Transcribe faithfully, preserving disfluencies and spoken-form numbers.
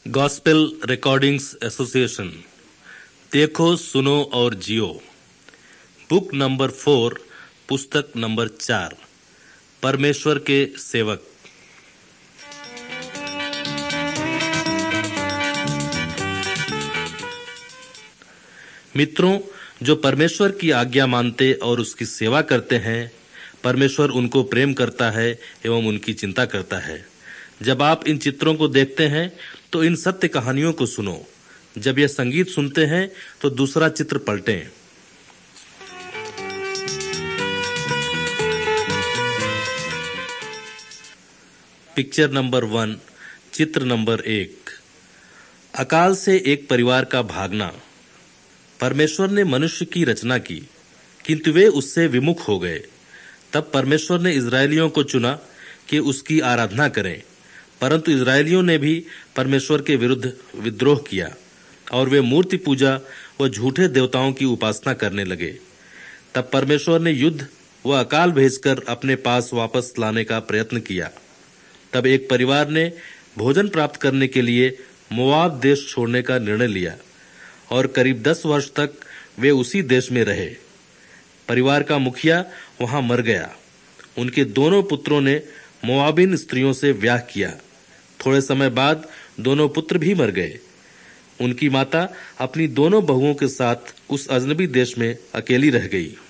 Gospel recordings association, देखो सुनो और जियो। बुक नंबर फोर, पुस्तक नंबर चार, परमेश्वर के सेवक। मित्रों, जो परमेश्वर की आज्ञा मानते और उसकी सेवा करते हैं, परमेश्वर उनको प्रेम करता है एवं उनकी चिंता करता है। जब आप इन चित्रों को देखते हैं तो इन सत्य कहानियों को सुनो। जब यह संगीत सुनते हैं तो दूसरा चित्र पलटें। पिक्चर नंबर वन, चित्र नंबर एक। अकाल से एक परिवार का भागना। परमेश्वर ने मनुष्य की रचना की, किंतु वे उससे विमुख हो गए। तब परमेश्वर ने इजरायलियों को चुना कि उसकी आराधना करें, परंतु इजरायलियों ने भी परमेश्वर के विरुद्ध विद्रोह किया और वे मूर्ति पूजा व झूठे देवताओं की उपासना करने लगे। तब परमेश्वर ने युद्ध व अकाल भेजकर अपने पास वापस लाने का प्रयत्न किया। तब एक परिवार ने भोजन प्राप्त करने के लिए मोआब देश छोड़ने का निर्णय लिया और करीब दस वर्ष तक वे उसी देश में रहे। परिवार का मुखिया वहां मर गया। उनके दोनों पुत्रों ने मोआबिन स्त्रियों से ब्याह किया। थोड़े समय बाद दोनों पुत्र भी मर गए। उनकी माता अपनी दोनों बहुओं के साथ उस अजनबी देश में अकेली रह गई।